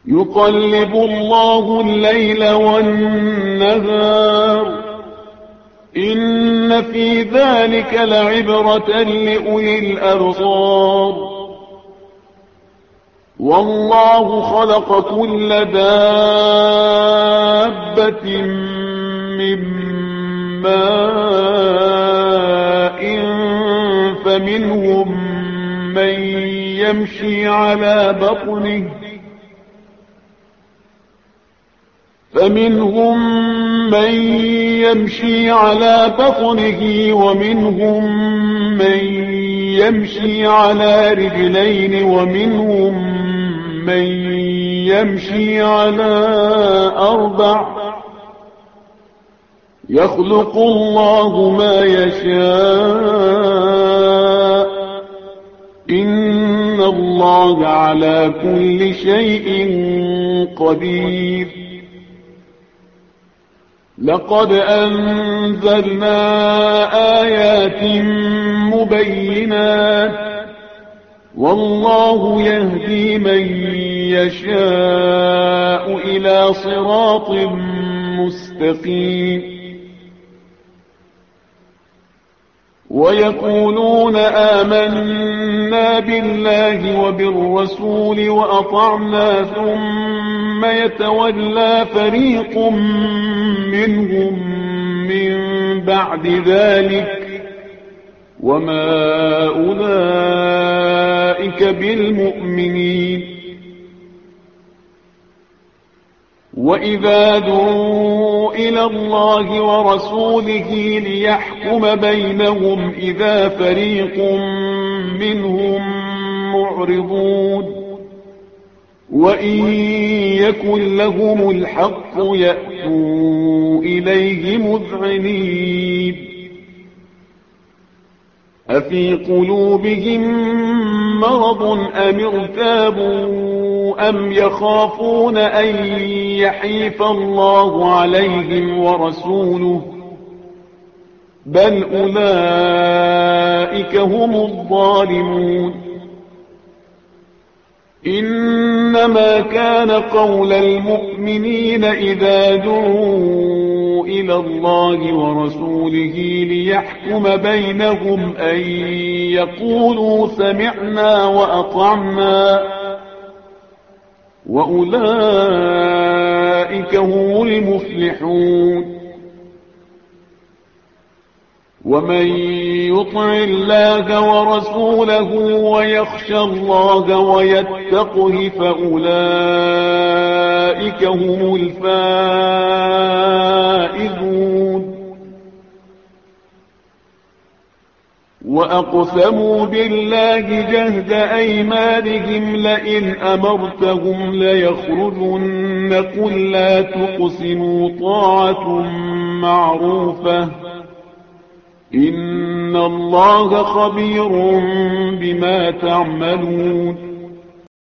يقلب الله الليل والنهار إن في ذلك لعبرة لأولي الأبصار والله خلق كل دابة من ماء فمنهم من يمشي على بطنه ومنهم من يمشي على رجلين ومنهم من يمشي على أربع يخلق الله ما يشاء إن الله على كل شيء قدير لقد أنزلنا آيات مبينات والله يهدي من يشاء إلى صراط مستقيم ويقولون آمنا بالله وبالرسول وأطعنا ثم يتولى فريق منهم من بعد ذلك وما أولئك بالمؤمنين وإذا دعوا إلى الله ورسوله ليحكم بينهم إذا فريق منهم معرضون وإن يكن لهم الحق يأتوا إليه مذعنين أفي قلوبهم مرض أم ارتابوا أم يخافون أن يحيف الله عليهم ورسوله بل أولئك هم الظالمون إنما كان قول المؤمنين إذا دعوا إلى الله ورسوله ليحكم بينهم أن يقولوا سمعنا وأطعنا وأولئك هم المفلحون ومن يطع الله ورسوله ويخشى الله ويتقه فأولئك هم الفائزون وأقسموا بالله جهد أيمانهم لئن أمرتهم ليخرجن قل لا تقسموا طاعة معروفة إن الله خبير بما تعملون